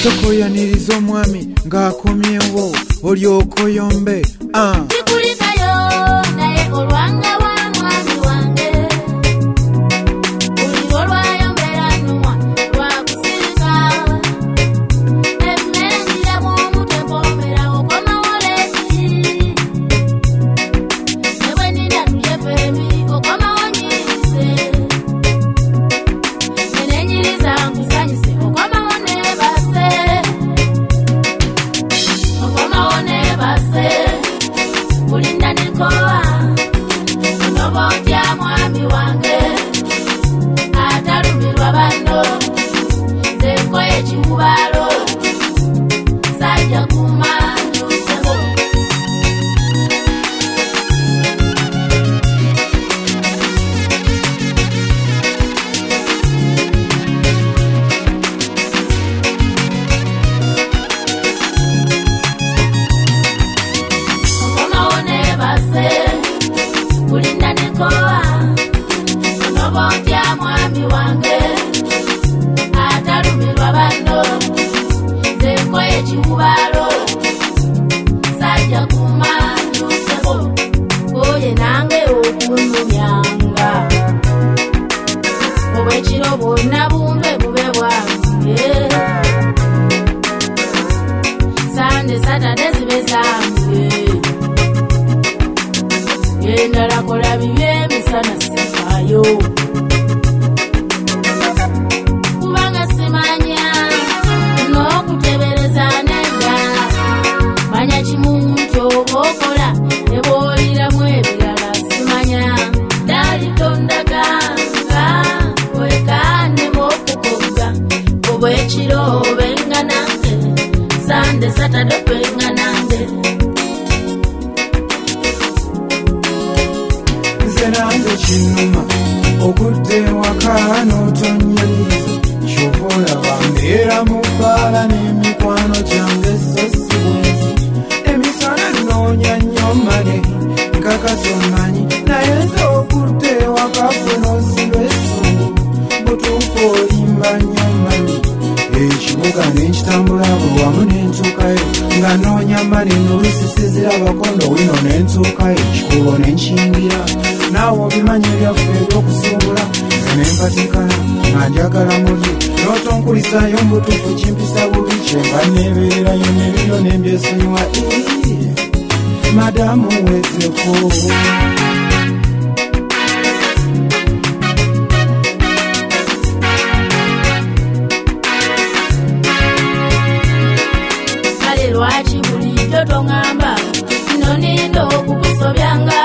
sokoyaniriza omwami ng'akomyewo olyoka oyombe Kikulikayo naye olwanga wa mwami wange buli olwayombera nnumwa lwakusirika emmenjira bw'omutepoomera okomawo leeti ne bwe nina tulyefeemi okomawo nyirise ne nenyiriza nkusanyise okomawo neebase kulinda nikoa unobotya mwami wange atalumirwa bano zekoye kiwubalo sajja kumanjusebo kulinda nikoa unobotya mwami wange atalumirwa bano zekoye kiwubalo sajja kumanjusebo oye nange okunumyanga obwekiro bwonna bumbe bube bwange sande satade zibe zange endala kola bibye emisana sifaayo kubanga simanya n'okutebereza nedda manya kimu nti oba okola ne bw'oliramu ebirala simanya dalitondaganga wekaanemu okukogga obwekiro obenga nange sande satade okwenga nange nange kinuma okudde ewaka n'otonyiriza kyovola bambeera mu bbaala n'emikwano gyange so si bwenzi emisana nnoonya nnyo male nkakasa omanyi naye nze okudde ewaka ffe n'osiba essumu butuufu olimba nnyo male ekibuga n'ekitambula buli wamu n'entuukayo nga nnoonya male n'olusi sizirabakondo wino n'entuukayo ekikubo n'enkingira naawe obimanyi ebyaffe ebyokusuubula nga nempatikana nga njagala muli n'otonkulisaayo mbutuufu kimpisa bubi kyenva neebeererayo nebiryo nembyesonyiwa madamu wezeko kale lwaki bulijjo toŋŋamba nno nindo okukusobyanga